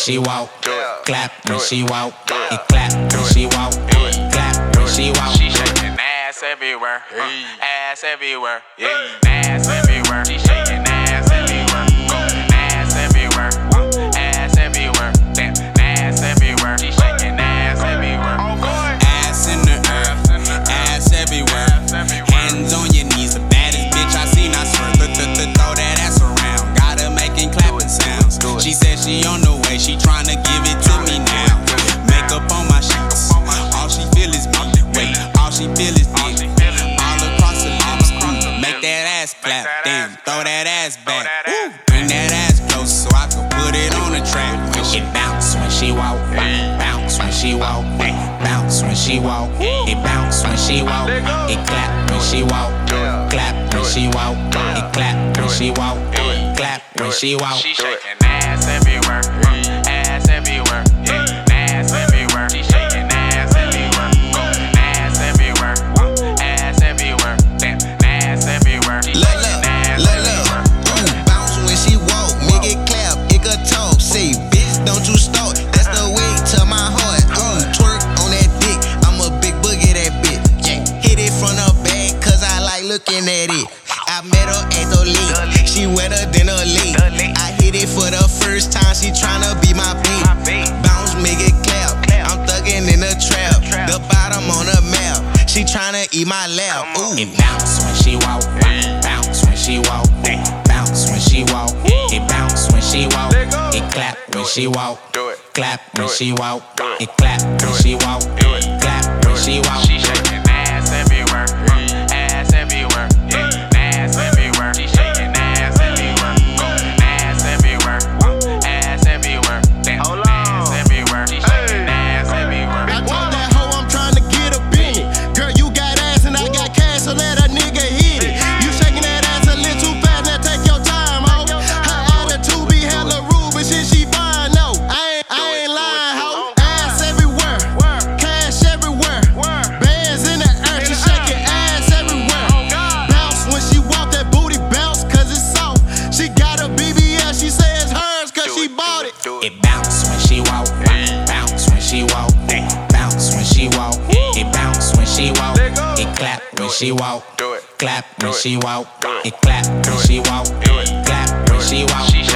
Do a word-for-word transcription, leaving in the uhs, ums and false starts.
she walk, clap when she walk, it clap when she walk, clap when she walk. She shaking ass everywhere, uh, ass everywhere, yeah, ass everywhere. She shaking ass everywhere, ass everywhere, uh, ass everywhere, damn, ass everywhere. She shaking ass everywhere. Ass in the earth, ass everywhere. Hands on your knees, the baddest bitch I seen. I swear, throw that ass around. Got her making clapping sounds. She said she on the way, she tryna give it to me now. Makeup on my sheets, all she feel is me. Wait, all she feel is me. All across the lips, mm, make that ass clap. Damn, throw that ass back. Woo, bring that ass close so I can put it on the track. When she bounce when she walk, bounce when she walk, bounce when she walk. It bounce when she walk, it clap when she walk, clap when she walk, it clap when she walk, clap when she walk. She shaking ass everywhere, uh, ass everywhere, yeah, ass everywhere. She shaking ass everywhere, uh, ass everywhere, uh, ass everywhere, damn, ass everywhere. She Look, shaking look, ass look, everywhere. look. Ooh, bounce when she walk, make it clap, it could talk. Say, bitch, don't you start. That's the way to my heart. Ooh, twerk on that dick. I'm a big boogie, that bitch. Yeah, hit it from the back, cause I like looking at it. I met her at the lake, she wetter than a lake. I hit it for the first time, she tryna be my bait. Bounce, make it clap, I'm thuggin' in the trap. The bottom on the map, she tryna eat my lap. Ooh. It bounce when she walk, bounce when she walk, bounce when she walk. It bounce when she walk, it clap when she walk, clap when she walk, it clap when she walk, clap when she walk. She shaking ass everywhere, uh, ass everywhere, yeah, ass everywhere. She shaking ass everywhere, uh, ass everywhere, uh, ass everywhere, damn, ass everywhere. She shaking ass everywhere. I told that hoe I'm tryna get up in it. Girl, you got ass and I got cash, so let a nigga hit it. You shaking that ass a little too fast, now take your time, ho. Her attitude be hella rude, but shit she fine, no. I ain't, I ain't lying, ho. Ass everywhere, cash everywhere, bands in the air, she shaking ass everywhere. Bounce when she walk, that booty bounce, cause it's soft. She got a B B L, she say it's hers, cause she bought it. It bounce when she walk, bounce when she walk, bounce when she walk. It bounce when she walk, it clap when she walk, clap when she walk, it clap when she walk, clap when she walk. She